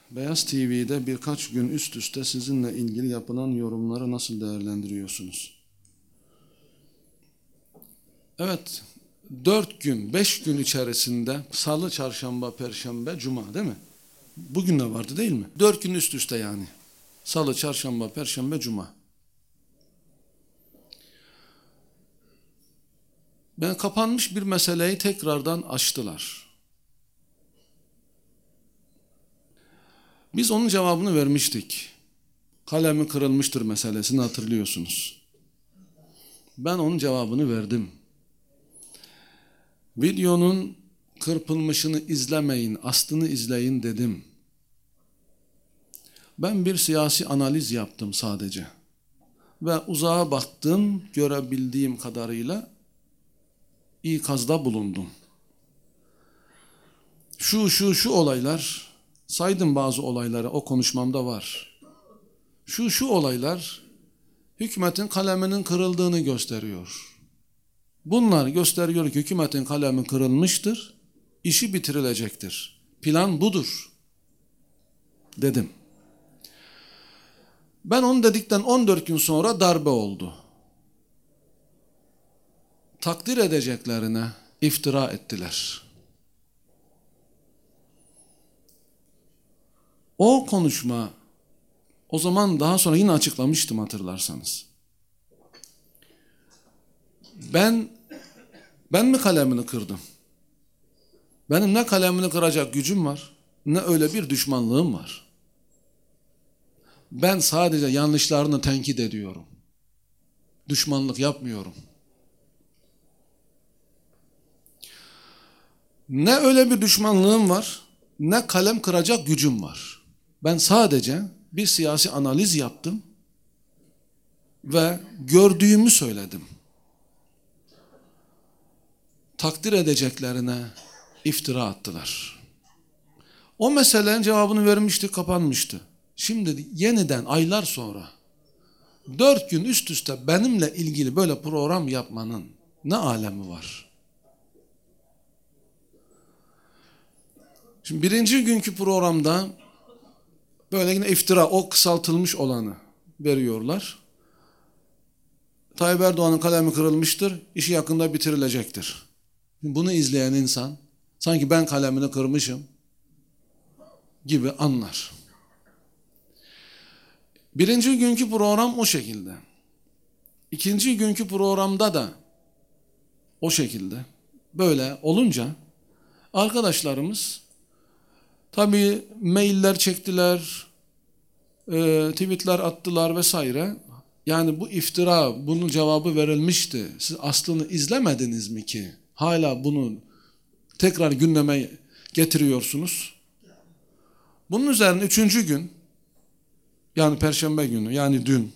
Beyaz TV'de birkaç gün üst üste sizinle ilgili yapılan yorumları nasıl değerlendiriyorsunuz? Evet, 4 gün, 5 gün içerisinde Salı, Çarşamba, Perşembe, Cuma değil mi? Bugün de vardı değil mi? 4 gün üst üste yani. Salı, Çarşamba, Perşembe, Cuma. Ben kapanmış bir meseleyi tekrardan açtılar. Biz onun cevabını vermiştik. Kalemi kırılmıştır meselesini hatırlıyorsunuz. Ben onun cevabını verdim. Videonun kırpılmışını izlemeyin, aslını izleyin dedim. Ben bir siyasi analiz yaptım sadece. Ve uzağa baktım, görebildiğim kadarıyla ikazda bulundum. Şu olaylar, saydım bazı olayları, o konuşmamda var. Şu olaylar hükümetin kaleminin kırıldığını gösteriyor. Bunlar gösteriyor ki hükümetin kalemi kırılmıştır, işi bitirilecektir. Plan budur dedim. Ben onu dedikten 14 gün sonra darbe oldu. Takdir edeceklerine iftira ettiler. O konuşma, o zaman daha sonra yine açıklamıştım hatırlarsanız. Ben mi kalemini kırdım? Benim ne kalemini kıracak gücüm var, ne öyle bir düşmanlığım var. Ben sadece yanlışlarını tenkit ediyorum. Düşmanlık yapmıyorum. Ne öyle bir düşmanlığım var, ne kalem kıracak gücüm var. Ben sadece bir siyasi analiz yaptım ve gördüğümü söyledim. Takdir edeceklerine iftira attılar. O meselenin cevabını vermişti, kapanmıştı. Şimdi yeniden aylar sonra 4 gün üst üste benimle ilgili böyle program yapmanın ne alemi var? Şimdi birinci günkü programda böyle yine iftira, o kısaltılmış olanı veriyorlar. Tayyip Erdoğan'ın kalemi kırılmıştır, işi yakında bitirilecektir. Bunu izleyen insan sanki ben kalemini kırmışım gibi anlar. Birinci günkü program o şekilde. İkinci günkü programda da o şekilde. Böyle olunca arkadaşlarımız tabii mailler çektiler, tweetler attılar vesaire. Yani bu iftira, bunun cevabı verilmişti. Siz aslını izlemediniz mi ki? Hala bunu tekrar gündeme getiriyorsunuz. Bunun üzerine 3. gün, yani Perşembe günü, yani dün.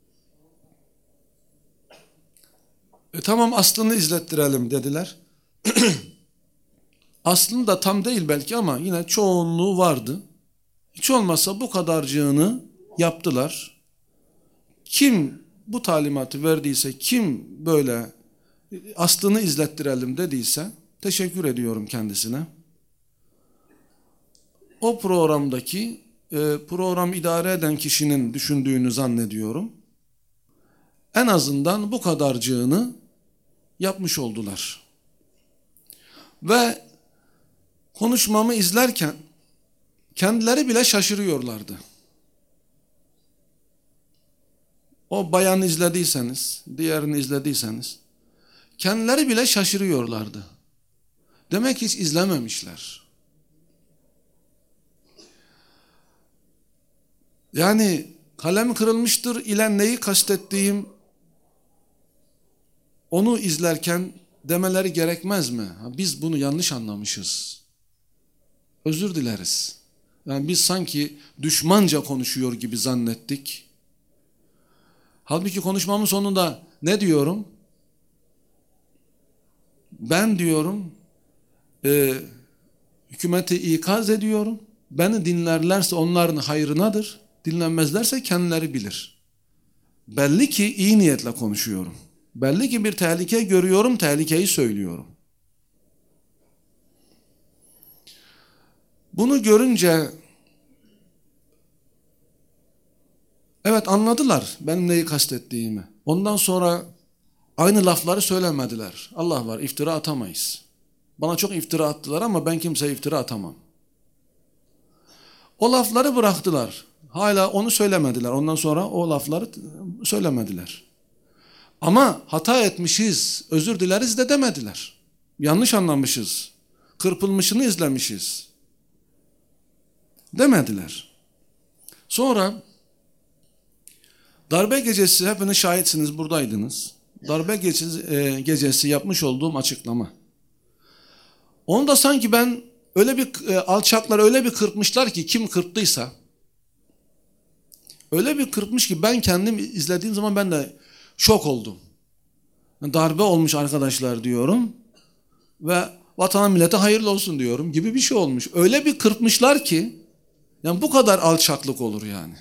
Tamam aslını izlettirelim dediler. Aslında tam değil belki ama yine çoğunluğu vardı. Hiç olmazsa bu kadarcığını yaptılar. Kim bu talimatı verdiyse, kim böyle aslını izlettirelim dediyse teşekkür ediyorum kendisine. O programdaki program idare eden kişinin düşündüğünü zannediyorum. En azından bu kadarcığını yapmış oldular. Ve konuşmamı izlerken kendileri bile şaşırıyorlardı. O bayanı izlediyseniz, diğerini izlediyseniz, kendileri bile şaşırıyorlardı. Demek ki hiç izlememişler. Yani kalem kırılmıştır ile neyi kastettiğim, onu izlerken demeleri gerekmez mi? Biz bunu yanlış anlamışız. Özür dileriz. Yani biz sanki düşmanca konuşuyor gibi zannettik. Halbuki konuşmamın sonunda ne diyorum? Ben diyorum, hükümeti ikaz ediyorum. Beni dinlerlerse onların hayrınadır. Dinlenmezlerse kendileri bilir. Belli ki iyi niyetle konuşuyorum. Belli ki bir tehlike görüyorum, tehlikeyi söylüyorum. Bunu görünce Evet, anladılar benim neyi kastettiğimi. Ondan sonra aynı lafları söylemediler. Allah var, iftira atamayız. Bana çok iftira attılar ama ben kimseye iftira atamam. O lafları bıraktılar. Hala onu söylemediler. Ondan sonra o lafları söylemediler. Ama hata etmişiz, özür dileriz de demediler. Yanlış anlamışız, kırpılmışını izlemişiz demediler. Sonra darbe gecesi, hepiniz şahitsiniz, buradaydınız. Darbe gecesi yapmış olduğum açıklama. Onu da sanki ben öyle bir alçaklar öyle bir kırpmışlar ki, kim kırptıysa öyle bir kırpmış ki ben kendim izlediğim zaman ben de şok oldum. Darbe olmuş arkadaşlar diyorum ve vatana millete hayırlı olsun diyorum gibi bir şey olmuş. Öyle bir kırpmışlar ki yani bu kadar alçaklık olur yani.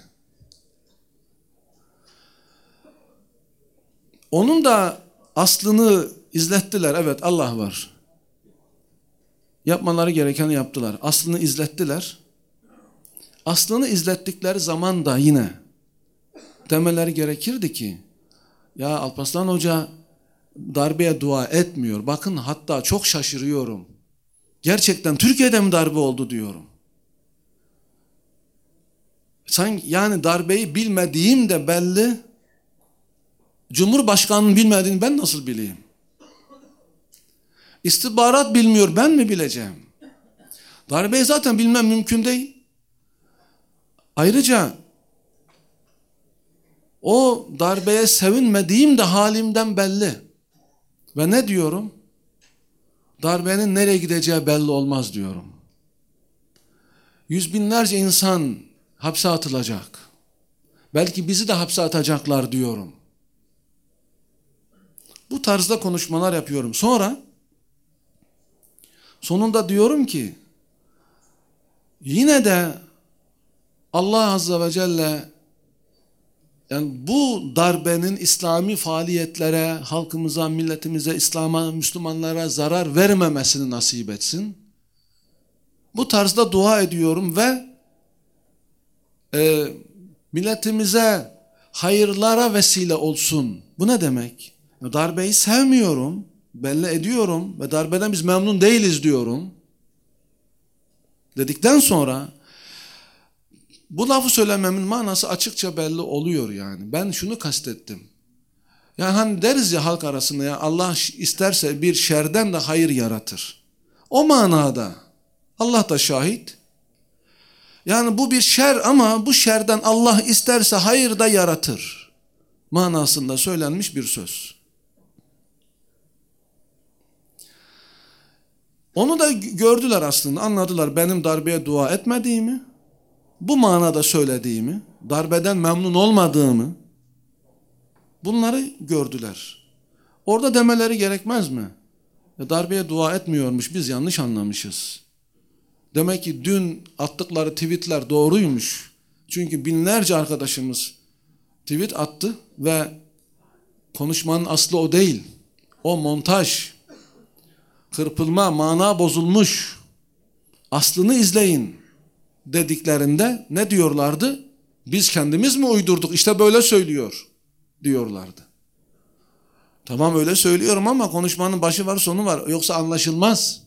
Onun da aslını izlettiler. Evet, Allah var. Yapmaları gerekeni yaptılar. Aslını izlettiler. Aslını izlettikleri zaman da yine demeleri gerekirdi ki, ya Alparslan Hoca darbeye dua etmiyor. Bakın, hatta çok şaşırıyorum. Gerçekten Türkiye'de mi darbe oldu diyorum. Yani darbeyi bilmediğim de belli. Cumhurbaşkanının bilmediğini ben nasıl bileyim? İstihbarat bilmiyor, ben mi bileceğim? Darbeyi zaten bilmem mümkün değil. Ayrıca o darbeye sevinmediğim de halimden belli. Ve ne diyorum? Darbenin nereye gideceği belli olmaz diyorum. Yüz binlerce insan hapse atılacak. Belki bizi de hapse atacaklar diyorum. Bu tarzda konuşmalar yapıyorum. Sonunda diyorum ki, yine de Allah Azze ve Celle yani bu darbenin İslami faaliyetlere, halkımıza, milletimize, İslam'a, Müslümanlara zarar vermemesini nasip etsin. Bu tarzda dua ediyorum ve milletimize hayırlara vesile olsun. Bu ne demek? Darbeyi sevmiyorum, belli ediyorum ve darbeden biz memnun değiliz diyorum. Dedikten sonra bu lafı söylememin manası açıkça belli oluyor yani. Ben şunu kastettim. Yani hani deriz ya halk arasında, ya Allah isterse bir şerden de hayır yaratır. O manada Allah da şahit. Yani bu bir şer ama bu şerden Allah isterse hayır da yaratır manasında söylenmiş bir söz. Onu da gördüler aslında, anladılar benim darbeye dua etmediğimi, bu manada söylediğimi, darbeden memnun olmadığımı, bunları gördüler. Orada demeleri gerekmez mi? Darbeye dua etmiyormuş, biz yanlış anlamışız. Demek ki dün attıkları tweetler doğruymuş. Çünkü binlerce arkadaşımız tweet attı ve konuşmanın aslı o değil. O montaj, kırpılma, mana bozulmuş. Aslını izleyin dediklerinde ne diyorlardı? Biz kendimiz mi uydurduk? İşte böyle söylüyor diyorlardı. Tamam, öyle söylüyorum ama konuşmanın başı var, sonu var. Yoksa anlaşılmaz.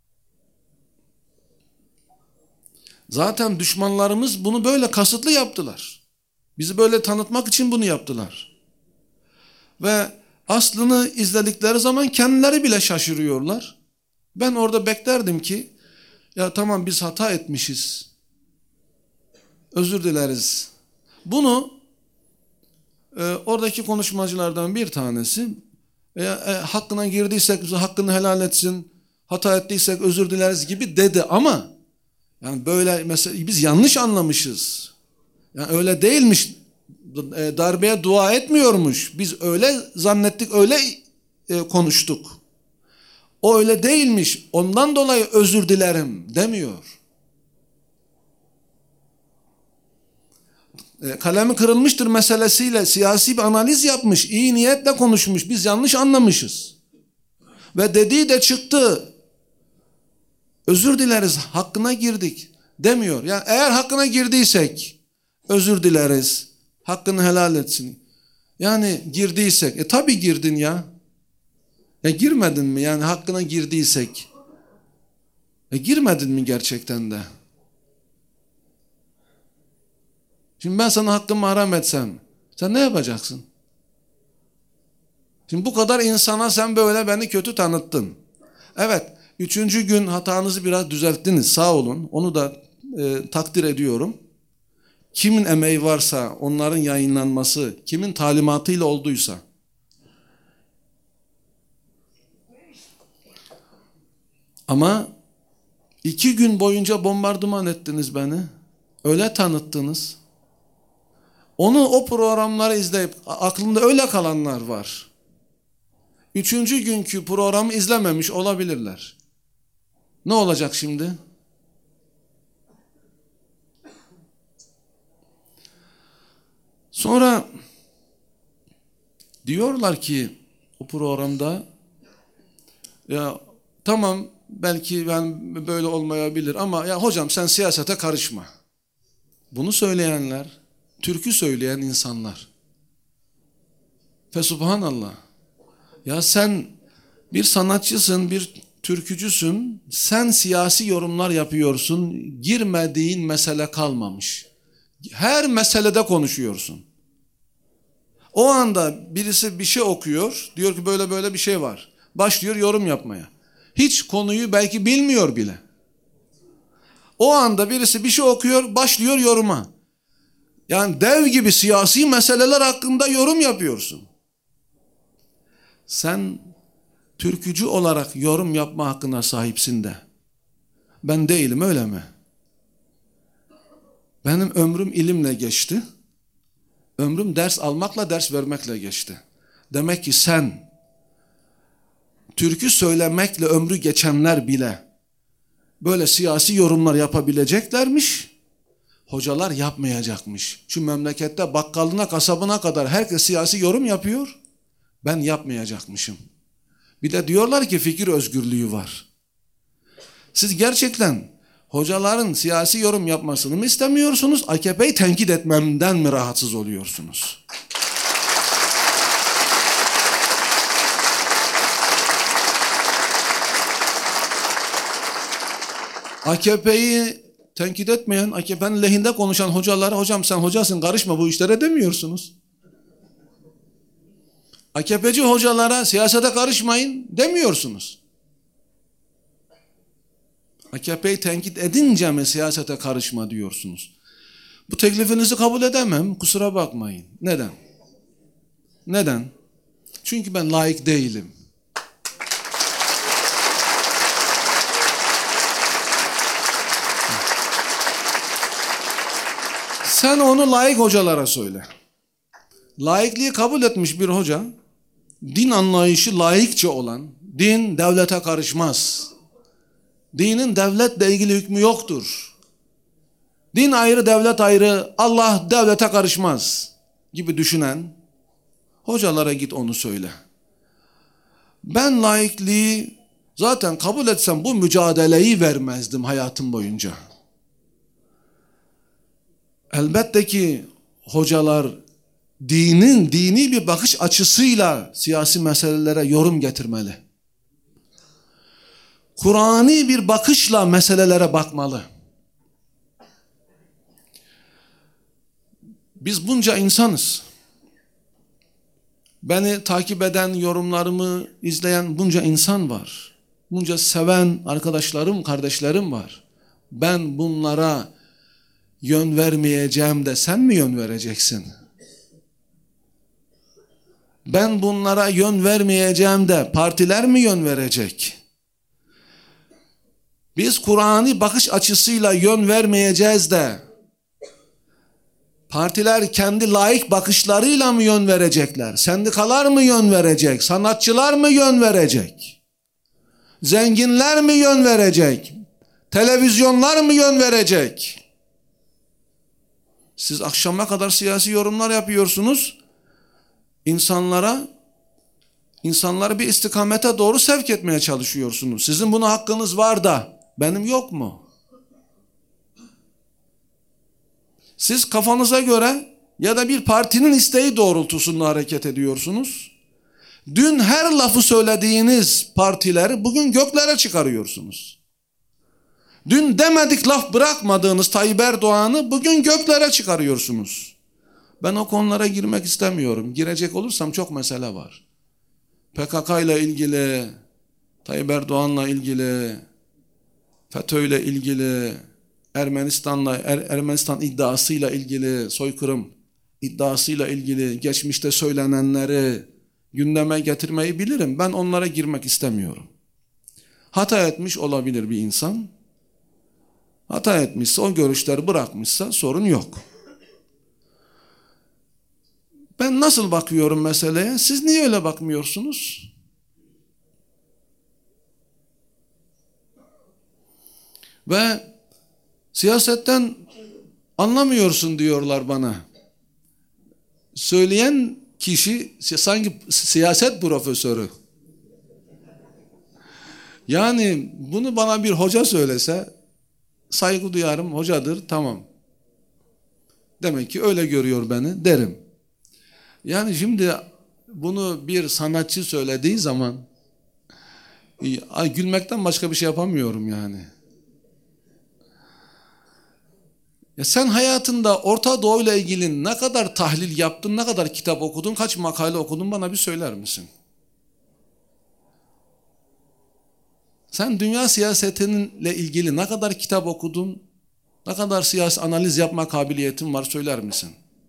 Zaten düşmanlarımız bunu böyle kasıtlı yaptılar. Bizi böyle tanıtmak için bunu yaptılar. Ve aslını izledikleri zaman kendileri bile şaşırıyorlar. Ben orada beklerdim ki, ya tamam biz hata etmişiz, özür dileriz. Bunu oradaki konuşmacılardan bir tanesi, hakkına girdiysek hakkını helal etsin, hata ettiysek özür dileriz gibi dedi ama yani böyle mesela biz yanlış anlamışız. Yani öyle değilmiş. Darbeye dua etmiyormuş. Biz öyle zannettik, öyle konuştuk. O öyle değilmiş. Ondan dolayı özür dilerim demiyor. Kalemi kırılmıştır meselesiyle siyasi bir analiz yapmış. İyi niyetle konuşmuş. Biz yanlış anlamışız. Ve dediği de çıktı. Özür dileriz, hakkına girdik demiyor. Yani eğer hakkına girdiysek özür dileriz. Hakkını helal etsin. Yani girdiysek, tabii girdin ya. Girmedin mi? Yani hakkına girdiysek. Girmedin mi gerçekten de? Şimdi ben sana hakkımı haram etsem, sen ne yapacaksın? Şimdi bu kadar insana sen böyle beni kötü tanıttın. Evet, 3. gün hatanızı biraz düzelttiniz, sağ olun. Onu da takdir ediyorum. Kimin emeği varsa, onların yayınlanması, kimin talimatıyla olduysa. Ama 2 gün boyunca bombardıman ettiniz beni. Öyle tanıttınız. O programları izleyip aklımda öyle kalanlar var. 3. günkü programı izlememiş olabilirler. Ne olacak şimdi? Sonra diyorlar ki o programda, ya tamam belki ben böyle olmayabilir ama ya hocam sen siyasete karışma. Bunu söyleyenler, türkü söyleyen insanlar. Fesubhanallah. Ya sen bir sanatçısın, bir türkücüsün, sen siyasi yorumlar yapıyorsun, girmediğin mesele kalmamış. Her meselede konuşuyorsun. O anda birisi bir şey okuyor, diyor ki böyle böyle bir şey var. Başlıyor yorum yapmaya. Hiç konuyu belki bilmiyor bile. O anda birisi bir şey okuyor, başlıyor yoruma. Yani dev gibi siyasi meseleler hakkında yorum yapıyorsun. Sen türkücü olarak yorum yapma hakkına sahipsin de. Ben değilim, öyle mi? Benim ömrüm ilimle geçti. Ömrüm ders almakla, ders vermekle geçti. Demek ki sen türkü söylemekle ömrü geçenler bile böyle siyasi yorumlar yapabileceklermiş. Hocalar yapmayacakmış. Şu memlekette bakkalına, kasabına kadar herkes siyasi yorum yapıyor. Ben yapmayacakmışım. Bir de diyorlar ki fikir özgürlüğü var. Siz gerçekten hocaların siyasi yorum yapmasını mı istemiyorsunuz? AKP'yi tenkit etmemden mi rahatsız oluyorsunuz? AKP'yi tenkit etmeyen, AKP'nin lehinde konuşan hocalara, hocam sen hocasın karışma bu işlere demiyorsunuz. AKP'ci hocalara siyasete karışmayın demiyorsunuz. AKP'yi tenkit edince mi siyasete karışma diyorsunuz? Bu teklifinizi kabul edemem, kusura bakmayın. Neden? Neden? Çünkü ben layık değilim. Sen onu layık hocalara söyle. Laikliği kabul etmiş bir hoca, din anlayışı laikçe olan, din devlete karışmaz. Dinin devletle ilgili hükmü yoktur. Din ayrı, devlet ayrı, Allah devlete karışmaz gibi düşünen hocalara git onu söyle. Ben laikliği zaten kabul etsem bu mücadeleyi vermezdim hayatım boyunca. Elbette ki hocalar dini bir bakış açısıyla siyasi meselelere yorum getirmeli. Kur'ani bir bakışla meselelere bakmalı. Biz bunca insanız. Beni takip eden, yorumlarımı izleyen bunca insan var. Bunca seven arkadaşlarım, kardeşlerim var. Ben bunlara yön vermeyeceğim de sen mi yön vereceksin? Ben bunlara yön vermeyeceğim de partiler mi yön verecek? Biz Kur'an'ı bakış açısıyla yön vermeyeceğiz de partiler kendi laik bakışlarıyla mı yön verecekler? Sendikalar mı yön verecek? Sanatçılar mı yön verecek? Zenginler mi yön verecek? Televizyonlar mı yön verecek? Siz akşama kadar siyasi yorumlar yapıyorsunuz. İnsanları bir istikamete doğru sevk etmeye çalışıyorsunuz. Sizin buna hakkınız var da benim yok mu? Siz kafanıza göre ya da bir partinin isteği doğrultusunda hareket ediyorsunuz. Dün her lafı söylediğiniz partileri bugün göklere çıkarıyorsunuz. Dün demedik laf bırakmadığınız Tayyip Erdoğan'ı bugün göklere çıkarıyorsunuz. Ben o konulara girmek istemiyorum. Girecek olursam çok mesele var. PKK ile ilgili, Tayyip Erdoğan'la ilgili, FETÖ ile ilgili, Ermenistan iddiasıyla ilgili, soykırım iddiasıyla ilgili geçmişte söylenenleri gündeme getirmeyi bilirim. Ben onlara girmek istemiyorum. Hata etmiş olabilir bir insan. Hata etmişse, o görüşleri bırakmışsa sorun yok. Ben nasıl bakıyorum meseleye? Siz niye öyle bakmıyorsunuz? Ve siyasetten anlamıyorsun diyorlar bana. Söyleyen kişi sanki siyaset profesörü. Yani bunu bana bir hoca söylese saygı duyarım, hocadır, tamam. Demek ki öyle görüyor beni derim. Yani şimdi bunu bir sanatçı söylediği zaman gülmekten başka bir şey yapamıyorum yani. Ya sen hayatında Orta Doğu ile ilgili ne kadar tahlil yaptın, ne kadar kitap okudun, kaç makale okudun bana bir söyler misin? Sen dünya siyasetinle ilgili ne kadar kitap okudun, ne kadar siyasi analiz yapma kabiliyetin var söyler misin?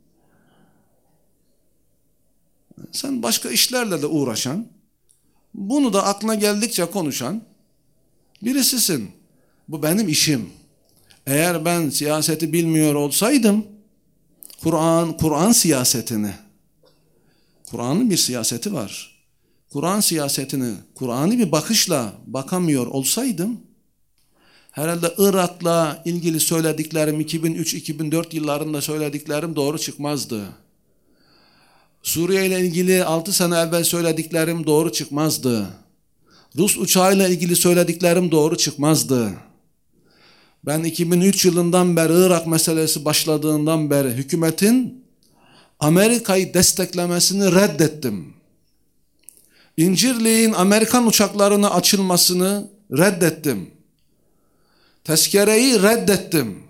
Sen başka işlerle de uğraşan, bunu da aklına geldikçe konuşan birisisin. Bu benim işim. Eğer ben siyaseti bilmiyor olsaydım, Kur'an siyasetini, Kur'an'ın bir siyaseti var. Kur'an siyasetini, Kur'an'ı bir bakışla bakamıyor olsaydım, herhalde Irak'la ilgili söylediklerim, 2003-2004 yıllarında söylediklerim doğru çıkmazdı. Suriye ile ilgili 6 sene evvel söylediklerim doğru çıkmazdı. Rus uçağıyla ilgili söylediklerim doğru çıkmazdı. Ben 2003 yılından beri, Irak meselesi başladığından beri hükümetin Amerika'yı desteklemesini reddettim. İncirlik'in Amerikan uçaklarına açılmasını reddettim. Tezkereyi reddettim.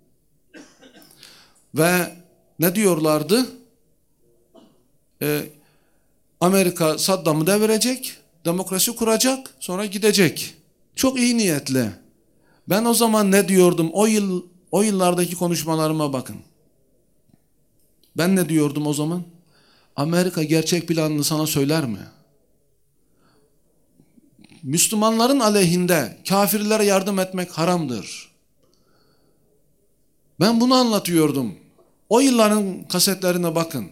Ve ne diyorlardı? Amerika Saddam'ı devirecek, demokrasi kuracak, sonra gidecek. Çok iyi niyetli. Ben o zaman ne diyordum? O yıllardaki konuşmalarıma bakın. Ben ne diyordum o zaman? Amerika gerçek planını sana söyler mi? Müslümanların aleyhinde kafirlere yardım etmek haramdır. Ben bunu anlatıyordum. O yılların kasetlerine bakın.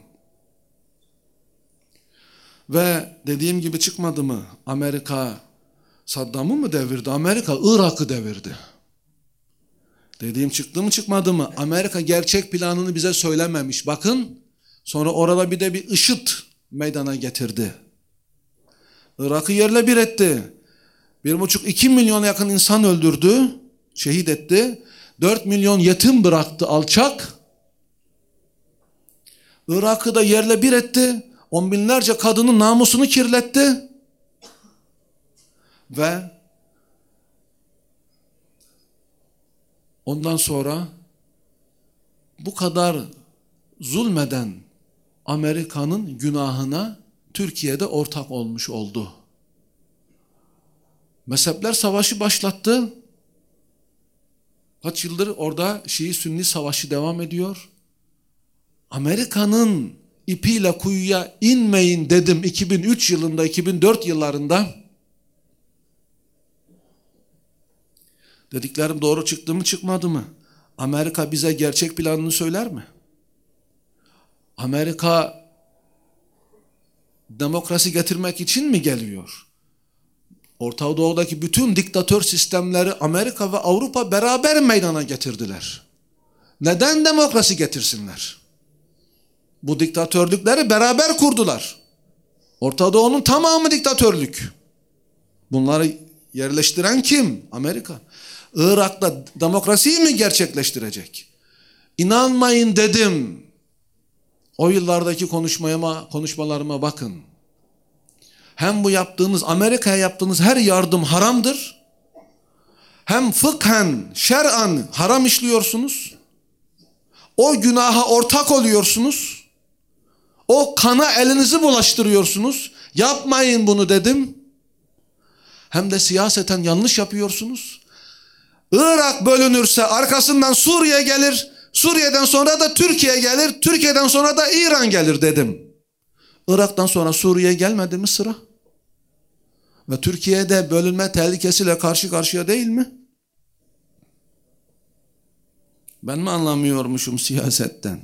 Ve dediğim gibi çıkmadı mı? Amerika Saddam'ı mı devirdi? Amerika Irak'ı devirdi. Dediğim çıktı mı çıkmadı mı? Amerika gerçek planını bize söylememiş. Bakın sonra orada bir de bir IŞİD meydana getirdi. Irak'ı yerle bir etti. 1,5-2 milyona yakın insan öldürdü. Şehit etti. 4 milyon yetim bıraktı alçak. Irak'ı da yerle bir etti. On binlerce kadının namusunu kirletti. Ve ondan sonra bu kadar zulmeden Amerika'nın günahına Türkiye'de ortak olmuş oldu. Mezhepler savaşı başlattı. Kaç yıldır orada Şii-Sünni savaşı devam ediyor. Amerika'nın ipiyle kuyuya inmeyin dedim 2003 yılında, 2004 yıllarında. Dediklerim doğru çıktı mı çıkmadı mı? Amerika bize gerçek planını söyler mi? Amerika demokrasi getirmek için mi geliyor? Orta Doğu'daki bütün diktatör sistemleri Amerika ve Avrupa beraber meydana getirdiler. Neden demokrasi getirsinler? Bu diktatörlükleri beraber kurdular. Orta Doğu'nun tamamı diktatörlük. Bunları yerleştiren kim? Amerika. Irak'ta demokrasiyi mi gerçekleştirecek? İnanmayın dedim. O yıllardaki konuşmalarıma bakın. Hem bu yaptığınız, Amerika'ya yaptığınız her yardım haramdır. Hem fıkhen, şer'an haram işliyorsunuz. O günaha ortak oluyorsunuz. O kana elinizi bulaştırıyorsunuz. Yapmayın bunu dedim. Hem de siyaseten yanlış yapıyorsunuz. Irak bölünürse arkasından Suriye gelir. Suriye'den sonra da Türkiye gelir. Türkiye'den sonra da İran gelir dedim. Irak'tan sonra Suriye gelmedi mi sıra? Ve Türkiye'de bölünme tehlikesiyle karşı karşıya değil mi? Ben mi anlamıyormuşum siyasetten?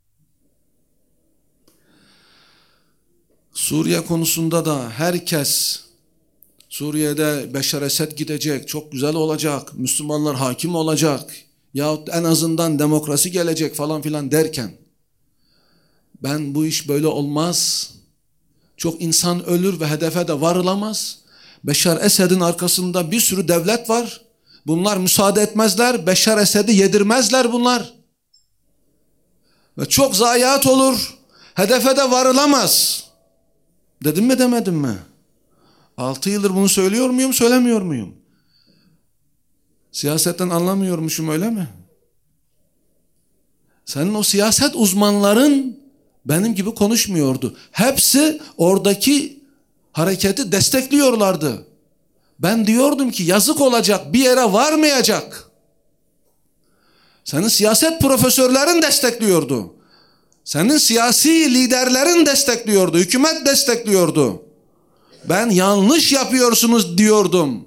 Suriye konusunda da herkes Suriye'de Beşar Esed gidecek, çok güzel olacak, Müslümanlar hakim olacak yahut en azından demokrasi gelecek falan filan derken ben bu iş böyle olmaz. Çok insan ölür ve hedefe de varılamaz. Beşar Esed'in arkasında bir sürü devlet var. Bunlar müsaade etmezler. Beşar Esed'i yedirmezler bunlar. Ve çok zayiat olur. Hedefe de varılamaz. Dedim mi demedim mi? 6 yıldır bunu söylüyor muyum, söylemiyor muyum? Siyasetten anlamıyormuşum öyle mi? Senin o siyaset uzmanların benim gibi konuşmuyordu. Hepsi oradaki hareketi destekliyorlardı. Ben diyordum ki yazık olacak, bir yere varmayacak. Senin siyaset profesörlerin destekliyordu. Senin siyasi liderlerin destekliyordu. Hükümet destekliyordu. Ben yanlış yapıyorsunuz diyordum.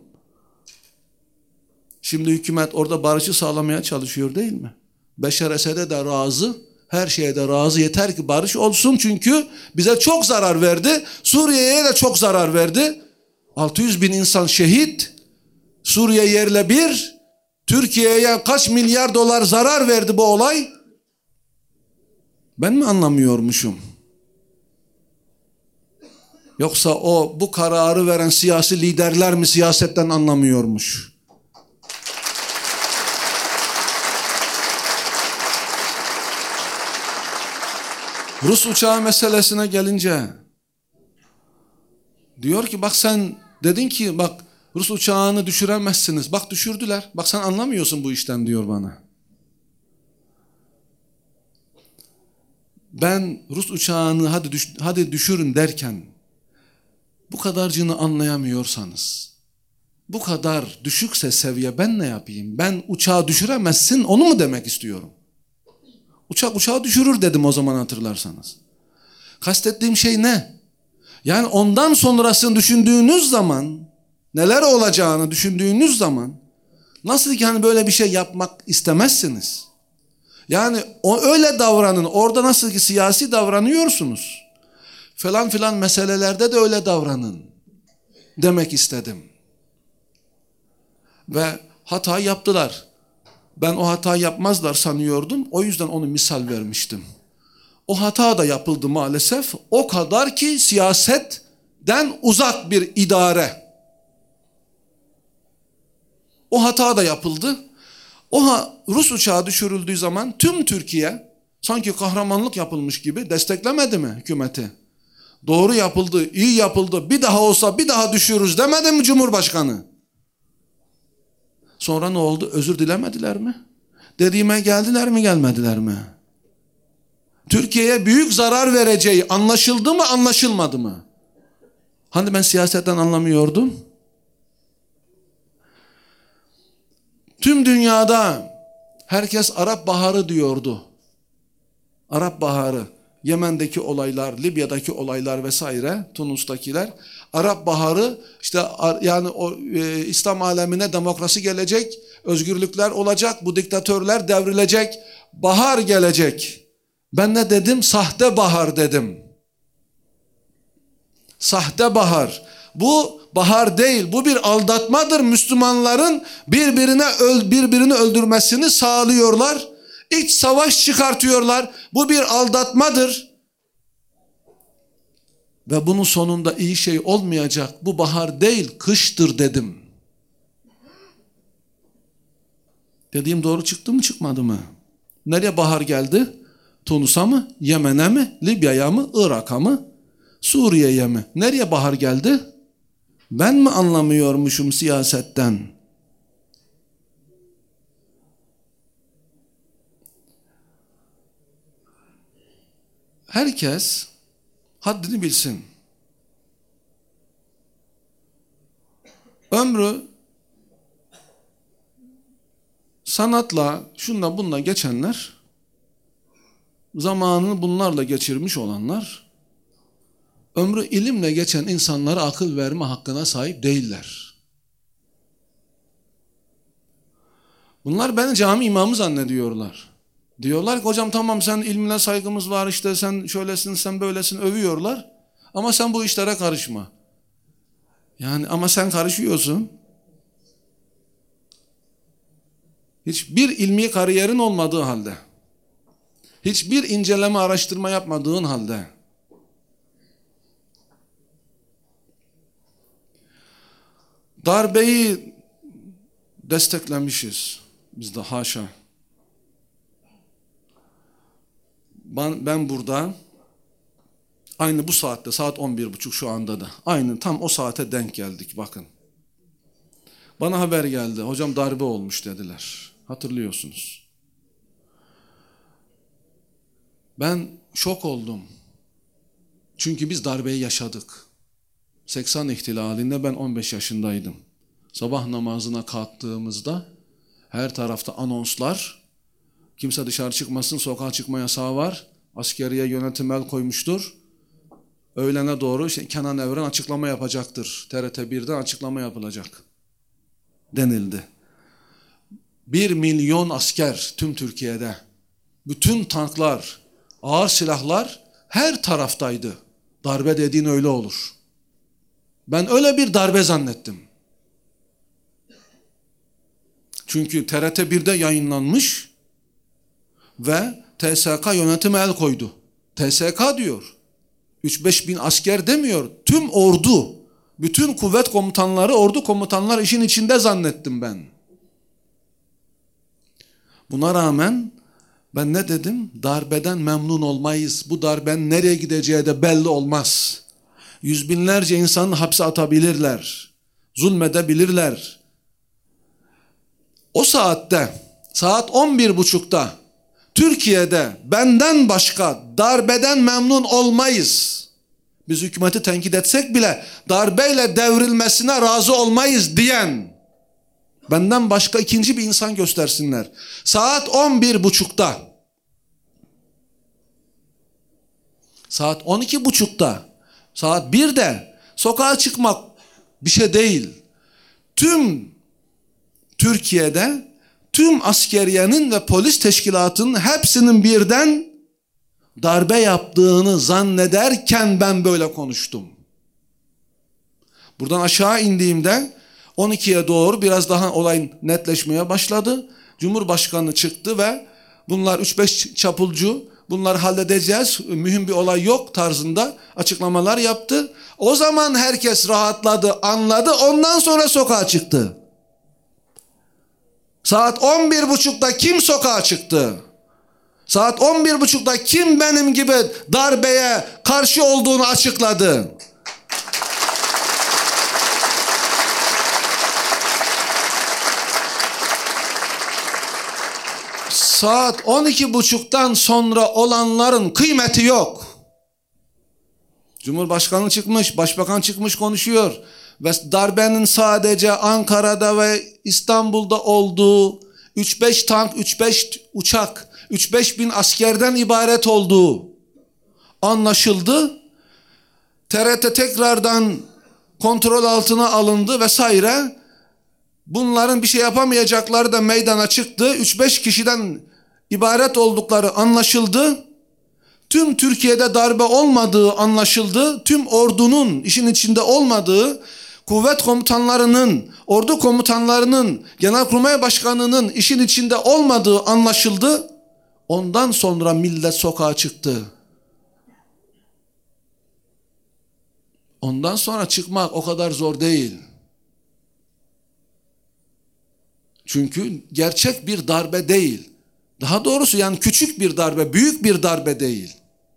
Şimdi hükümet orada barışı sağlamaya çalışıyor değil mi? Beşar Esed'e de razı, her şeye de razı, yeter ki barış olsun çünkü bize çok zarar verdi. Suriye'ye de çok zarar verdi. 600 bin insan şehit, Suriye yerle bir, Türkiye'ye kaç milyar dolar zarar verdi bu olay. Ben mi anlamıyormuşum? Yoksa bu kararı veren siyasi liderler mi siyasetten anlamıyormuş? Rus uçağı meselesine gelince diyor ki bak sen dedin ki bak Rus uçağını düşüremezsiniz. Bak düşürdüler. Bak sen anlamıyorsun bu işten diyor bana. Ben Rus uçağını hadi düşürün derken bu kadarcığını anlayamıyorsanız, bu kadar düşükse seviye ben ne yapayım? Ben uçağı düşüremezsin onu mu demek istiyorum? Uçağı düşürür dedim o zaman hatırlarsanız. Kastettiğim şey ne? Yani ondan sonrasını düşündüğünüz zaman, neler olacağını düşündüğünüz zaman, nasıl ki hani böyle bir şey yapmak istemezsiniz. Yani öyle davranın, orada nasıl ki siyasi davranıyorsunuz. Falan filan meselelerde de öyle davranın demek istedim. Ve hata yaptılar. Ben o hata yapmazlar sanıyordum. O yüzden onu misal vermiştim. O hata da yapıldı maalesef. O kadar ki siyasetten uzak bir idare. O hata da yapıldı. Rus uçağı düşürüldüğü zaman tüm Türkiye sanki kahramanlık yapılmış gibi desteklemedi mi hükümeti? Doğru yapıldı, iyi yapıldı. Bir daha olsa bir daha düşürürüz demedi mi Cumhurbaşkanı? Sonra ne oldu? Özür dilemediler mi? Dediğime geldiler mi, gelmediler mi? Türkiye'ye büyük zarar vereceği anlaşıldı mı, anlaşılmadı mı? Hani ben siyasetten anlamıyordum? Tüm dünyada herkes Arap Baharı diyordu. Arap Baharı, Yemen'deki olaylar, Libya'daki olaylar vesaire, Tunus'takiler. Arap Baharı işte yani İslam alemine demokrasi gelecek, özgürlükler olacak, bu diktatörler devrilecek, bahar gelecek. Ben ne dedim? Sahte bahar dedim. Sahte bahar. Bu bahar değil, bu bir aldatmadır. Müslümanların birbirini öldürmesini sağlıyorlar. İç savaş çıkartıyorlar. Bu bir aldatmadır. Ve bunun sonunda iyi şey olmayacak. Bu bahar değil, kıştır dedim. Dediğim doğru çıktı mı, çıkmadı mı? Nereye bahar geldi? Tunus'a mı? Yemen'e mi? Libya'ya mı? Irak'a mı? Suriye'ye mi? Nereye bahar geldi? Ben mi anlamıyormuşum siyasetten? Herkes haddini bilsin. Ömrü sanatla, şunla bununla geçenler, zamanını bunlarla geçirmiş olanlar, ömrü ilimle geçen insanlara akıl verme hakkına sahip değiller. Bunlar beni cami imamı zannediyorlar. Diyorlar ki hocam tamam sen ilmine saygımız var, işte sen şöylesin sen böylesin, övüyorlar. Ama sen bu işlere karışma. Yani ama sen karışıyorsun. Hiçbir ilmi kariyerin olmadığı halde, hiçbir inceleme araştırma yapmadığın halde, darbeyi desteklemişiz. Biz de haşa. Ben burada aynı bu saatte, saat 11.30 şu anda da, aynı tam o saate denk geldik bakın. Bana haber geldi, hocam darbe olmuş dediler. Hatırlıyorsunuz. Ben şok oldum. Çünkü biz darbeyi yaşadık. 80 ihtilalinde ben 15 yaşındaydım. Sabah namazına kalktığımızda her tarafta anonslar, kimse dışarı çıkmasın, sokağa çıkma yasağı var, askeriye yönetim el koymuştur. Öğlene doğru Kenan Evren açıklama yapacaktır. TRT 1'den açıklama yapılacak denildi. 1 milyon asker tüm Türkiye'de. Bütün tanklar, ağır silahlar her taraftaydı. Darbe dediğin öyle olur. Ben öyle bir darbe zannettim. Çünkü TRT 1'de yayınlanmış ve TSK yönetime el koydu. TSK diyor. 3-5 bin asker demiyor. Tüm ordu, bütün kuvvet komutanları, ordu komutanlar işin içinde zannettim ben. Buna rağmen ben ne dedim? Darbeden memnun olmayız. Bu darbenin nereye gideceği de belli olmaz. Yüz binlerce insanı hapse atabilirler. Zulmedebilirler. O saatte, saat 11.30'da Türkiye'de benden başka darbeden memnun olmayız. Biz hükümeti tenkit etsek bile darbeyle devrilmesine razı olmayız diyen benden başka ikinci bir insan göstersinler. Saat 11.30'da, saat 12.30'da, saat 1'de sokağa çıkmak bir şey değil. Tüm Türkiye'de tüm askeriyenin ve polis teşkilatının hepsinin birden darbe yaptığını zannederken ben böyle konuştum. Buradan aşağı indiğimde 12'ye doğru biraz daha olay netleşmeye başladı. Cumhurbaşkanı çıktı ve bunlar 3-5 çapulcu, bunları halledeceğiz, mühim bir olay yok tarzında açıklamalar yaptı. O zaman herkes rahatladı, anladı, ondan sonra sokağa çıktı. Saat 11.30'da kim sokağa çıktı? Saat 11.30'da kim benim gibi darbeye karşı olduğunu açıkladı? Saat 12.30'dan sonra olanların kıymeti yok. Cumhurbaşkanı çıkmış, başbakan çıkmış konuşuyor. Ve darbenin sadece Ankara'da ve İstanbul'da olduğu, 3-5 tank, 3-5 uçak, 3-5 bin askerden ibaret olduğu anlaşıldı. TRT tekrardan kontrol altına alındı vesaire. Bunların bir şey yapamayacakları da meydana çıktı. 3-5 kişiden ibaret oldukları anlaşıldı. Tüm Türkiye'de darbe olmadığı anlaşıldı. Tüm ordunun işin içinde olmadığı, kuvvet komutanlarının, ordu komutanlarının, Genelkurmay Başkanı'nın işin içinde olmadığı anlaşıldı. Ondan sonra millet sokağa çıktı. Ondan sonra çıkmak o kadar zor değil. Çünkü gerçek bir darbe değil. Daha doğrusu yani küçük bir darbe, büyük bir darbe değil.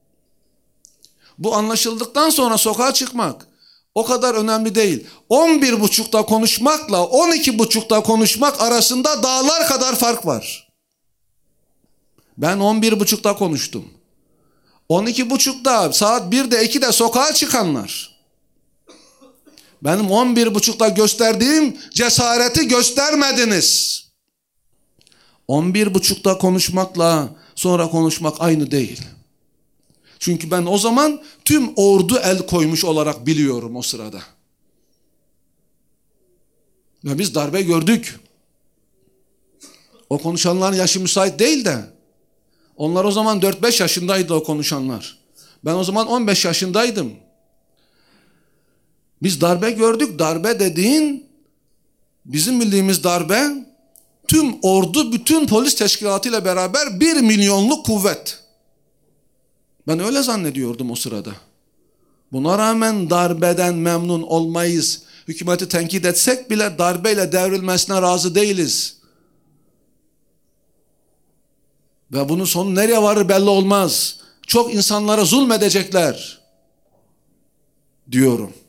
Bu anlaşıldıktan sonra sokağa çıkmak o kadar önemli değil. 11.30'da konuşmakla 12.30'da konuşmak arasında dağlar kadar fark var. Ben 11.30'da konuştum. 12.30'da, saat 1'de 2'de sokağa çıkanlar. Benim 11.30'da gösterdiğim cesareti göstermediniz. 11.30'da konuşmakla sonra konuşmak aynı değil. Çünkü ben o zaman tüm ordu el koymuş olarak biliyorum o sırada. Ve biz darbe gördük. O konuşanların yaşı müsait değil de. Onlar o zaman 4-5 yaşındaydı o konuşanlar. Ben o zaman 15 yaşındaydım. Biz darbe gördük. Darbe dediğin, bizim bildiğimiz darbe, tüm ordu, bütün polis teşkilatıyla beraber 1 milyonluk kuvvet. Ben öyle zannediyordum o sırada. Buna rağmen darbeden memnun olmayız. Hükümeti tenkit etsek bile darbeyle devrilmesine razı değiliz. Ve bunun sonu nereye varır belli olmaz. Çok insanlara zulmedecekler diyorum.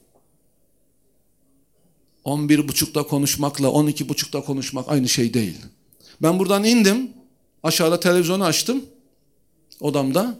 11.30'da konuşmakla 12.30'da konuşmak aynı şey değil. Ben buradan indim. Aşağıda televizyonu açtım. Odamda.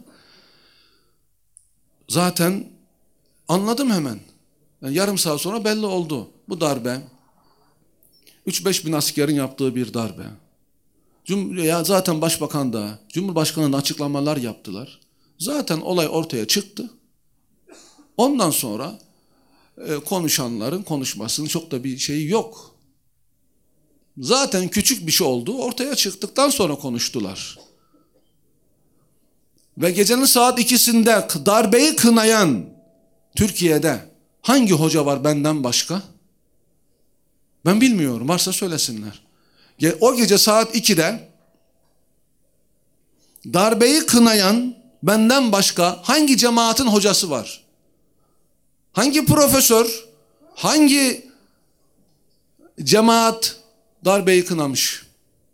Zaten anladım hemen. Yani yarım saat sonra belli oldu. Bu darbe 3-5 bin askerin yaptığı bir darbe. Ya zaten başbakan da, Cumhurbaşkanı da açıklamalar yaptılar. Zaten olay ortaya çıktı. Ondan sonra konuşanların konuşmasının çok da bir şeyi yok. Zaten küçük bir şey oldu. Ortaya çıktıktan sonra konuştular. Ve gecenin saat 2'sinde darbeyi kınayan Türkiye'de hangi hoca var benden başka? Ben bilmiyorum. Varsa söylesinler. O gece saat 2'de darbeyi kınayan benden başka hangi cemaatin hocası var? Hangi profesör, hangi cemaat darbeyi kınamış?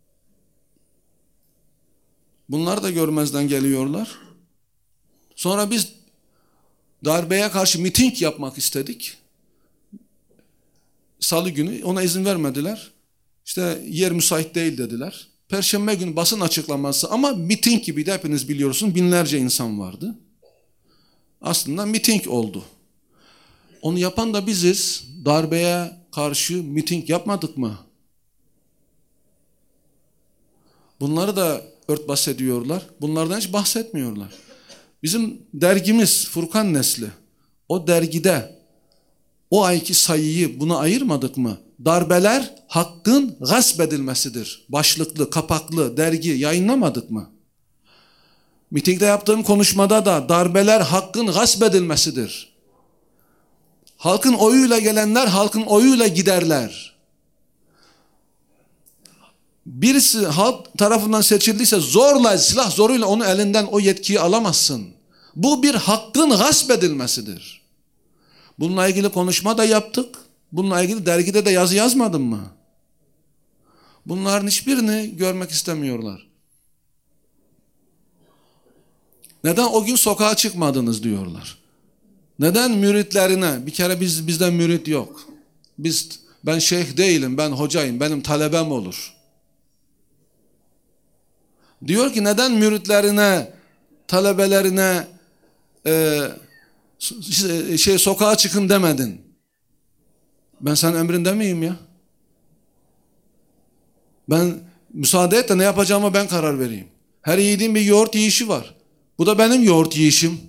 Bunlar da görmezden geliyorlar. Sonra biz darbeye karşı miting yapmak istedik. Salı günü ona izin vermediler. İşte yer müsait değil dediler. Perşembe günü basın açıklaması ama miting gibiydi, hepiniz biliyorsunuz. Binlerce insan vardı. Aslında miting oldu. Onu yapan da biziz. Darbeye karşı miting yapmadık mı? Bunları da örtbas ediyorlar. Bunlardan hiç bahsetmiyorlar. Bizim dergimiz Furkan Nesli. O dergide o ayki sayıyı buna ayırmadık mı? Darbeler hakkın gasp edilmesidir. Başlıklı, kapaklı dergi yayınlamadık mı? Mitingde yaptığım konuşmada da darbeler hakkın gasp edilmesidir. Halkın oyuyla gelenler halkın oyuyla giderler. Birisi halk tarafından seçildiyse zorla, silah zoruyla onun elinden o yetkiyi alamazsın. Bu bir hakkın gasp edilmesidir. Bununla ilgili konuşma da yaptık. Bununla ilgili dergide de yazı yazmadım mı? Bunların hiçbirini görmek istemiyorlar. Neden o gün sokağa çıkmadınız diyorlar. Neden müritlerine? Bir kere bizden mürit yok. Ben şeyh değilim, ben hocayım, benim talebem olur. Diyor ki neden müritlerine, talebelerine sokağa çıkın demedin? Ben senin emrinde miyim ya? Ben müsaade et de ne yapacağıma ben karar vereyim. Her yiğidin bir yoğurt yiyişi var. Bu da benim yoğurt yiyişim.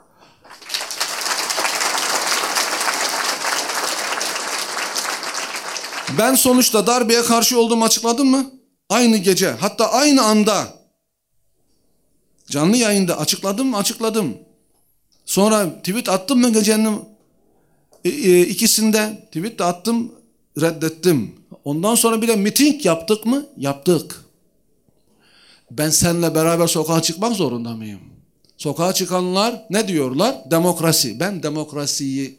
Ben sonuçta darbeye karşı olduğumu açıkladım mı? Aynı gece, hatta aynı anda canlı yayında açıkladım mı? Açıkladım. Sonra tweet attım mı gecenin ikisinde? Tweet de attım, reddettim. Ondan sonra bir de miting yaptık mı? Yaptık. Ben seninle beraber sokağa çıkmak zorunda mıyım? Sokağa çıkanlar ne diyorlar? Demokrasi. Ben demokrasiyi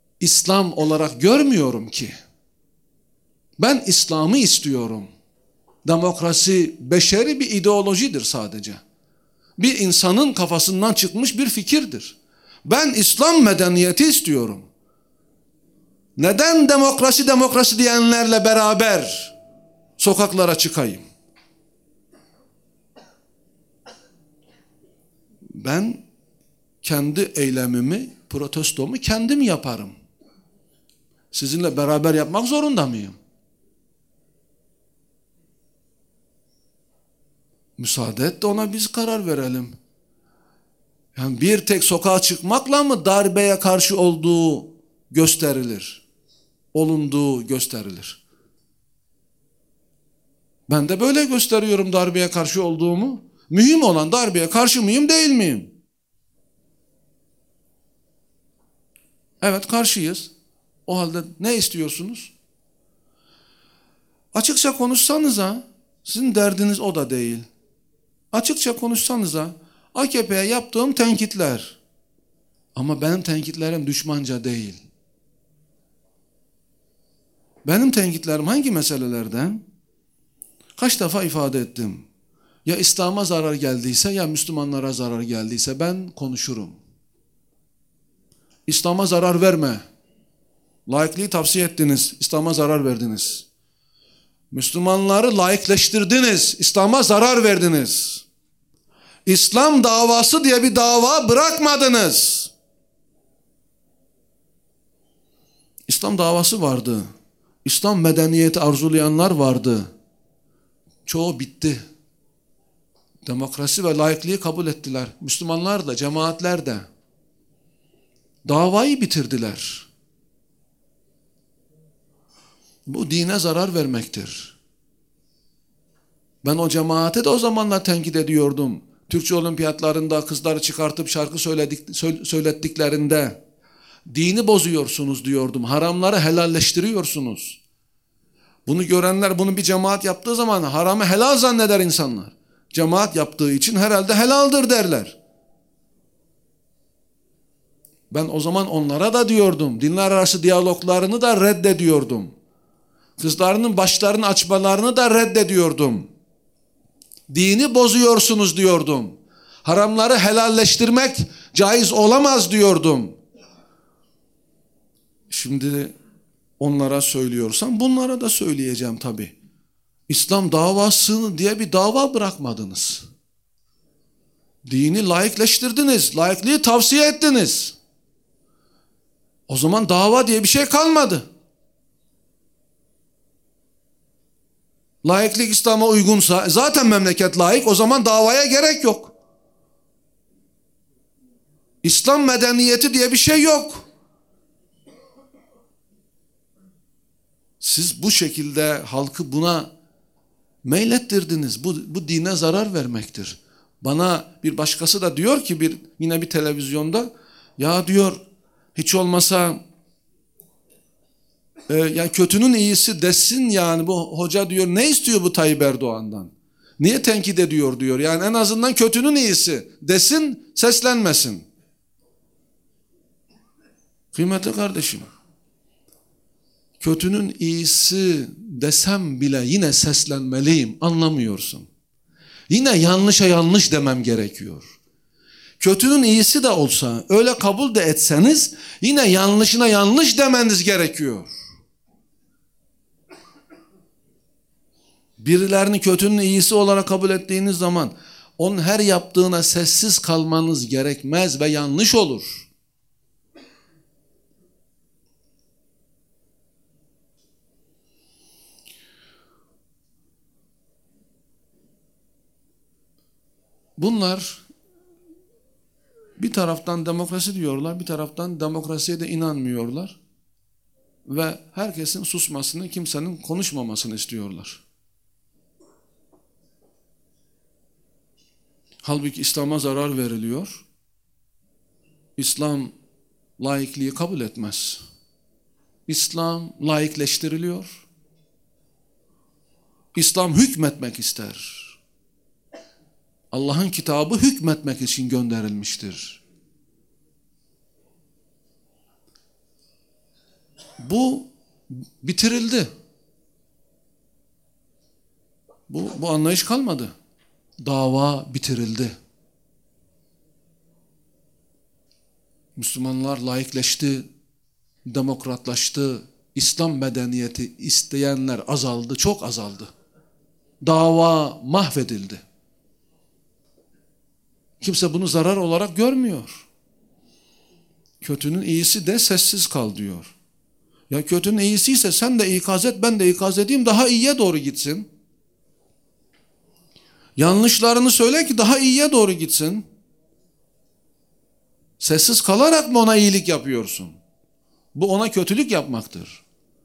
İslam olarak görmüyorum ki. Ben İslam'ı istiyorum. Demokrasi beşeri bir ideolojidir sadece. Bir insanın kafasından çıkmış bir fikirdir. Ben İslam medeniyeti istiyorum. Neden demokrasi diyenlerle beraber sokaklara çıkayım? Ben kendi eylemimi, protestomu kendim yaparım. Sizinle beraber yapmak zorunda mıyım? Müsaade et de ona biz karar verelim. Yani bir tek sokağa çıkmakla mı darbeye karşı olduğu gösterilir? Olunduğu gösterilir. Ben de böyle gösteriyorum darbeye karşı olduğumu. Mühim olan darbeye karşı mıyım değil miyim? Evet, karşıyız. O halde ne istiyorsunuz? Açıkça konuşsanıza, sizin derdiniz o da değil. Açıkça konuşsanıza, AKP'ye yaptığım tenkitler. Ama benim tenkitlerim düşmanca değil. Benim tenkitlerim hangi meselelerden? Kaç defa ifade ettim. Ya İslam'a zarar geldiyse ya Müslümanlara zarar geldiyse ben konuşurum. İslam'a zarar verme. Laikliği tavsiye ettiniz, İslam'a zarar verdiniz. Müslümanları laikleştirdiniz, İslam'a zarar verdiniz. İslam davası diye bir dava bırakmadınız. İslam davası vardı. İslam medeniyeti arzulayanlar vardı. Çoğu bitti. Demokrasi ve laikliği kabul ettiler. Müslümanlar da, cemaatler de. Davayı bitirdiler. Bu dine zarar vermektir. Ben o cemaate de o zamanlar tenkit ediyordum. Türkçe olimpiyatlarında kızları çıkartıp şarkı söylettiklerinde dini bozuyorsunuz diyordum. Haramları helalleştiriyorsunuz. Bunu görenler bunu bir cemaat yaptığı zaman haramı helal zanneder insanlar. Cemaat yaptığı için herhalde helaldir derler. Ben o zaman onlara da diyordum. Dinler arası diyaloglarını da reddediyordum. Kızlarının başlarını açmalarını da reddediyordum. Dini bozuyorsunuz diyordum. Haramları helalleştirmek caiz olamaz diyordum. Şimdi onlara söylüyorsam bunlara da söyleyeceğim tabii. İslam davası diye bir dava bırakmadınız. Dini laikleştirdiniz. Laikliği tavsiye ettiniz. O zaman dava diye bir şey kalmadı. Laiklik İslam'a uygunsa zaten memleket laik, o zaman davaya gerek yok. İslam medeniyeti diye bir şey yok. Siz bu şekilde halkı buna meylettirdiniz. Bu dine zarar vermektir. Bana bir başkası da diyor ki yine bir televizyonda, ya diyor hiç olmasa yani kötünün iyisi desin, yani bu hoca diyor ne istiyor bu Tayyip Erdoğan'dan? Niye tenkit ediyor diyor. Yani en azından kötünün iyisi desin, seslenmesin. Kıymetli kardeşim, kötünün iyisi desem bile yine seslenmeliyim, anlamıyorsun. Yine yanlışa yanlış demem gerekiyor. Kötünün iyisi de olsa, öyle kabul de etseniz yine yanlışına yanlış demeniz gerekiyor. Birilerini kötünün iyisi olarak kabul ettiğiniz zaman onun her yaptığına sessiz kalmanız gerekmez ve yanlış olur. Bunlar bir taraftan demokrasi diyorlar, bir taraftan demokrasiye de inanmıyorlar ve herkesin susmasını, kimsenin konuşmamasını istiyorlar. Halbuki İslam'a zarar veriliyor. İslam laikliği kabul etmez. İslam laikleştiriliyor. İslam hükmetmek ister. Allah'ın kitabı hükmetmek için gönderilmiştir. Bu bitirildi. Bu anlayış kalmadı. Dava bitirildi. Müslümanlar laikleşti, demokratlaştı. İslam medeniyeti isteyenler azaldı, çok azaldı. Dava mahvedildi. Kimse bunu zarar olarak görmüyor. Kötünün iyisi de sessiz kal diyor. Ya kötünün iyisiyse sen de ikaz et, ben de ikaz edeyim, daha iyiye doğru gitsin. Yanlışlarını söyle ki daha iyiye doğru gitsin. Sessiz kalarak mı ona iyilik yapıyorsun? Bu ona kötülük yapmaktır.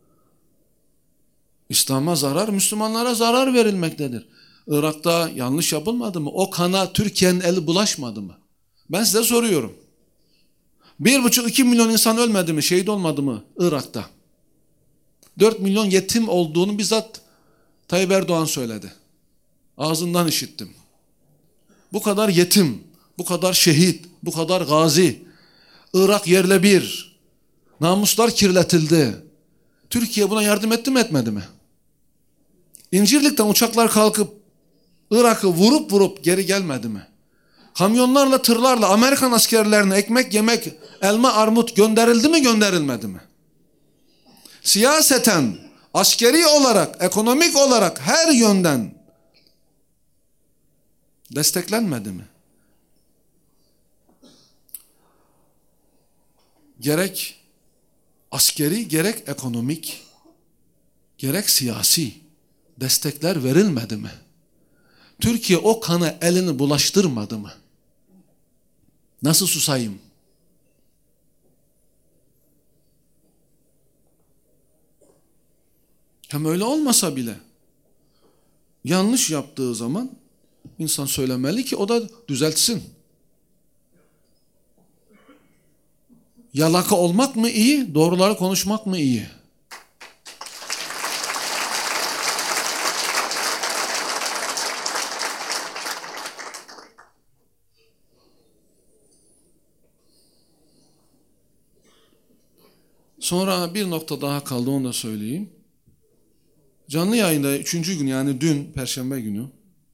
İslam'a zarar, Müslümanlara zarar verilmektedir. Irak'ta yanlış yapılmadı mı? O kana Türkiye'nin eli bulaşmadı mı? Ben size soruyorum. 1,5-2 milyon insan ölmedi mi? Şehit olmadı mı Irak'ta? 4 milyon yetim olduğunu bizzat Tayyip Erdoğan söyledi. Ağzından işittim. Bu kadar yetim, bu kadar şehit, bu kadar gazi. Irak yerle bir. Namuslar kirletildi. Türkiye buna yardım etti mi etmedi mi? İncirlik'ten uçaklar kalkıp Irak'ı vurup geri gelmedi mi? Kamyonlarla, tırlarla Amerikan askerlerine ekmek, yemek, elma, armut gönderildi mi, gönderilmedi mi? Siyaseten, askeri olarak, ekonomik olarak her yönden desteklenmedi mi? Gerek askeri, gerek ekonomik, gerek siyasi destekler verilmedi mi? Türkiye o kana elini bulaştırmadı mı? Nasıl susayım? Hem öyle olmasa bile yanlış yaptığı zaman insan söylemeli ki o da düzeltsin. Yalaka olmak mı iyi, doğruları konuşmak mı iyi? Sonra bir nokta daha kaldı, onu da söyleyeyim. Canlı yayında 3. gün, yani dün Perşembe günü,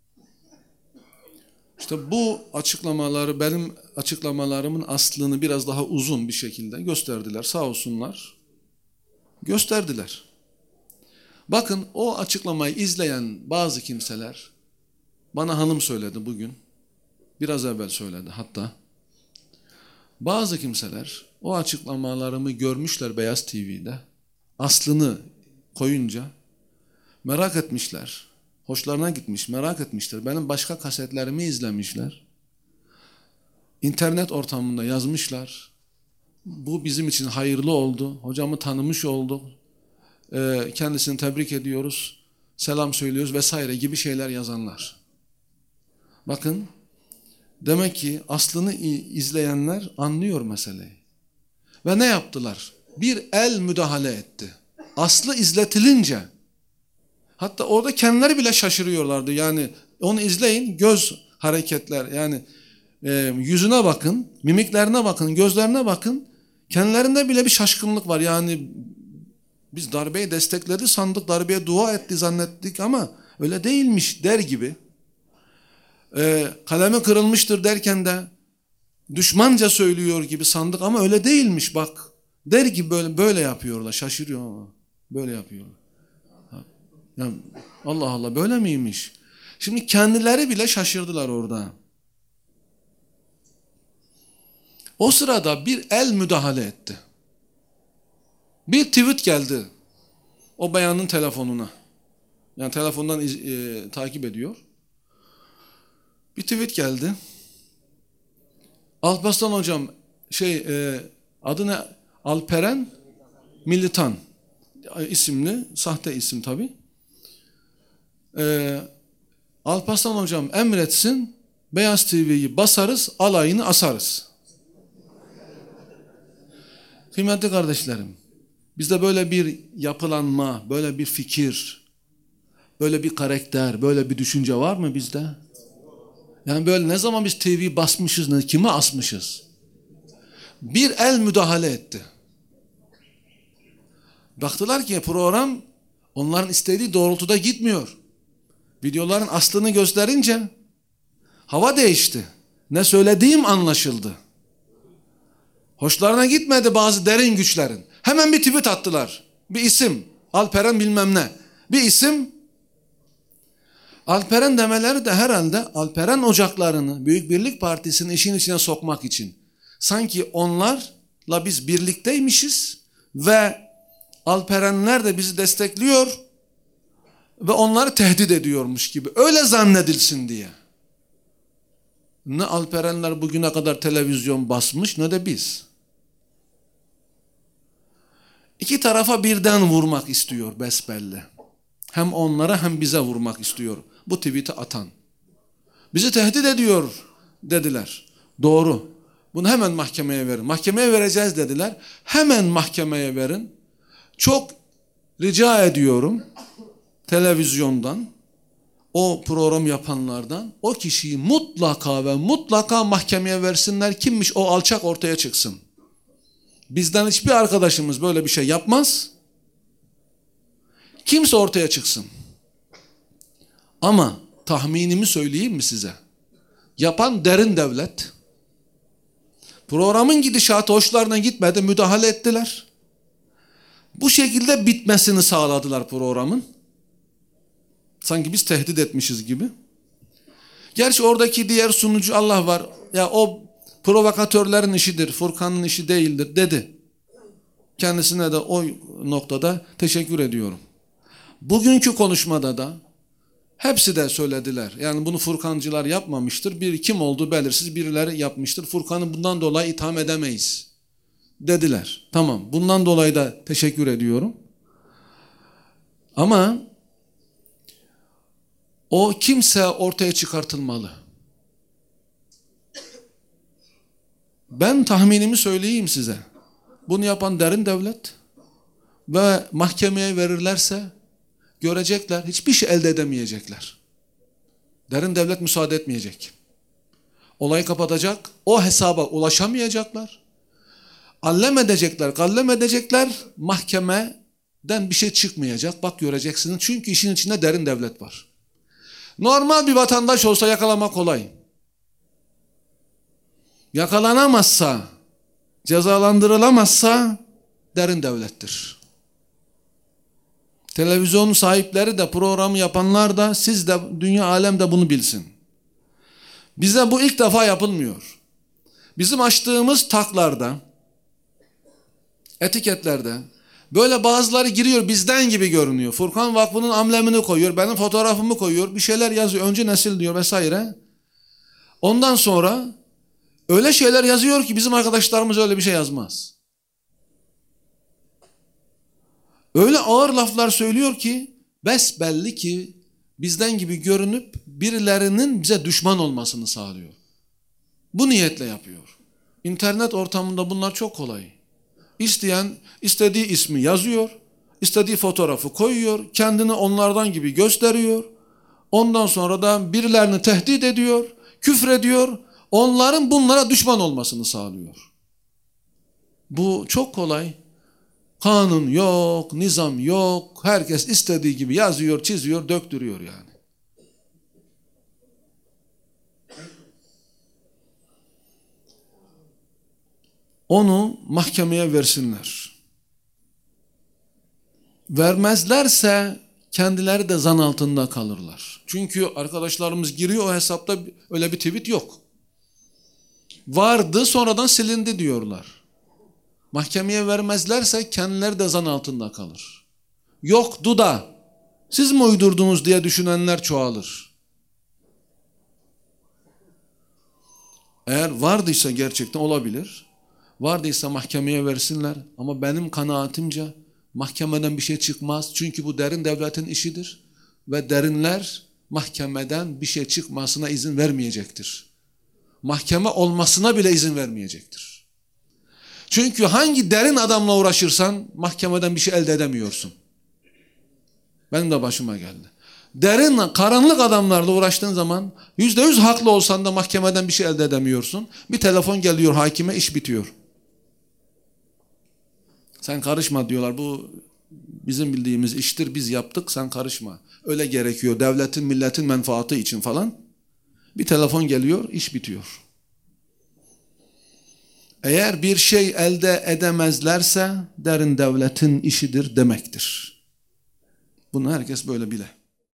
işte bu açıklamaları, benim açıklamalarımın aslını biraz daha uzun bir şekilde gösterdiler. Sağ olsunlar. Gösterdiler. Bakın o açıklamayı izleyen bazı kimseler, bana hanım söyledi bugün, biraz evvel söyledi hatta. Bazı kimseler o açıklamalarımı görmüşler Beyaz TV'de. Aslını koyunca merak etmişler. Hoşlarına gitmiş, merak etmişler. Benim başka kasetlerimi izlemişler. İnternet ortamında yazmışlar. Bu bizim için hayırlı oldu. Hocamı tanımış olduk. Kendisini tebrik ediyoruz. Selam söylüyoruz vesaire gibi şeyler yazanlar. Bakın, demek ki aslını izleyenler anlıyor meseleyi. Ve ne yaptılar? Bir el müdahale etti. Aslı izletilince, hatta orada kendileri bile şaşırıyorlardı. Yani onu izleyin, göz hareketler, yani yüzüne bakın, mimiklerine bakın, gözlerine bakın. Kendilerinde bile bir şaşkınlık var. Yani biz darbeyi destekledi sandık, darbeye dua etti zannettik ama öyle değilmiş der gibi. Kalemi kırılmıştır derken de düşmanca söylüyor gibi sandık ama öyle değilmiş bak der gibi böyle yapıyorlar, şaşırıyor ama böyle yapıyorlar. Yani Allah Allah, böyle miymiş? Şimdi kendileri bile şaşırdılar orada. O sırada bir el müdahale etti. Bir tweet geldi o beyanın telefonuna. Yani telefondan takip ediyor. Bir tweet geldi. Alparslan hocam adı ne? Alperen Militan isimli, sahte isim tabi. Alparslan hocam emretsin, Beyaz TV'yi basarız, alayını asarız. Kıymetli kardeşlerim, bizde böyle bir yapılanma, böyle bir fikir, böyle bir karakter, böyle bir düşünce var mı bizde? Yani böyle ne zaman biz TV basmışız, kime asmışız? Bir el müdahale etti. Baktılar ki program onların istediği doğrultuda gitmiyor. Videoların aslını gösterince hava değişti. Ne söylediğim anlaşıldı. Hoşlarına gitmedi bazı derin güçlerin. Hemen bir tweet attılar. Bir isim. Alperen bilmem ne. Bir isim. Alperen demeleri de herhalde Alperen ocaklarını Büyük Birlik Partisi'nin işin içine sokmak için. Sanki onlarla biz birlikteymişiz ve Alperenler de bizi destekliyor ve onları tehdit ediyormuş gibi. Öyle zannedilsin diye. Ne Alperenler bugüne kadar televizyon basmış ne de biz. İki tarafa birden vurmak istiyor besbelli. Hem onlara hem bize vurmak istiyor bu tweet'i atan. Bizi tehdit ediyor dediler. Doğru. Bunu hemen mahkemeye verin. Mahkemeye vereceğiz dediler. Hemen mahkemeye verin. Çok rica ediyorum televizyondan, o program yapanlardan o kişiyi mutlaka ve mutlaka mahkemeye versinler. Kimmiş o alçak ortaya çıksın. Bizden hiçbir arkadaşımız böyle bir şey yapmaz. Kimse ortaya çıksın. Ama tahminimi söyleyeyim mi size? Yapan derin devlet. Programın gidişatı hoşlarına gitmedi, müdahale ettiler. Bu şekilde bitmesini sağladılar programın. Sanki biz tehdit etmişiz gibi. Gerçi oradaki diğer sunucu Allah var. Ya o provokatörlerin işidir, Furkan'ın işi değildir dedi. Kendisine de o noktada teşekkür ediyorum. Bugünkü konuşmada da hepsi de söylediler. Yani bunu Furkancılar yapmamıştır. Bir kim olduğu belirsiz birileri yapmıştır. Furkan'ı bundan dolayı itham edemeyiz dediler. Tamam, bundan dolayı da teşekkür ediyorum. Ama o kimse ortaya çıkartılmalı. Ben tahminimi söyleyeyim size. Bunu yapan derin devlet ve mahkemeye verirlerse görecekler, hiçbir şey elde edemeyecekler. Derin devlet müsaade etmeyecek. Olayı kapatacak, o hesaba ulaşamayacaklar. Allem edecekler, kallem edecekler, mahkemeden bir şey çıkmayacak. Bak göreceksiniz çünkü işin içinde derin devlet var. Normal bir vatandaş olsa yakalamak kolay. Yakalanamazsa, cezalandırılamazsa derin devlettir. Televizyon sahipleri de programı yapanlar da siz de dünya alem de bunu bilsin. Bize bu ilk defa yapılmıyor. Bizim açtığımız taklarda, etiketlerde böyle bazıları giriyor bizden gibi görünüyor. Furkan Vakfı'nın amblemini koyuyor, benim fotoğrafımı koyuyor, bir şeyler yazıyor, önce nesil diyor vesaire. Ondan sonra öyle şeyler yazıyor ki bizim arkadaşlarımız öyle bir şey yazmaz. Öyle ağır laflar söylüyor ki besbelli ki bizden gibi görünüp birilerinin bize düşman olmasını sağlıyor. Bu niyetle yapıyor. İnternet ortamında bunlar çok kolay. İsteyen istediği ismi yazıyor, istediği fotoğrafı koyuyor, kendini onlardan gibi gösteriyor. Ondan sonra da birilerini tehdit ediyor, küfrediyor, onların bunlara düşman olmasını sağlıyor. Bu çok kolay. Kanun yok, nizam yok, herkes istediği gibi yazıyor, çiziyor, döktürüyor yani. Onu mahkemeye versinler. Vermezlerse kendileri de zan altında kalırlar. Çünkü arkadaşlarımız giriyor o hesapta öyle bir tweet yok. Vardı sonradan silindi diyorlar. Mahkemeye vermezlerse kendileri de zan altında kalır. Yoktu da siz mi uydurdunuz diye düşünenler çoğalır. Eğer vardıysa gerçekten olabilir. Vardıysa mahkemeye versinler ama benim kanaatimce mahkemeden bir şey çıkmaz. Çünkü bu derin devletin işidir ve derinler mahkemeden bir şey çıkmasına izin vermeyecektir. Mahkeme olmasına bile izin vermeyecektir. Çünkü hangi derin adamla uğraşırsan mahkemeden bir şey elde edemiyorsun. Benim de başıma geldi. Derin, karanlık adamlarla uğraştığın zaman %100 haklı olsan da mahkemeden bir şey elde edemiyorsun. Bir telefon geliyor hakime, iş bitiyor. Sen karışma diyorlar, bu bizim bildiğimiz iştir, biz yaptık, sen karışma. Öyle gerekiyor devletin, milletin menfaati için falan. Bir telefon geliyor, iş bitiyor. Eğer bir şey elde edemezlerse derin devletin işidir demektir. Bunu herkes böyle bile.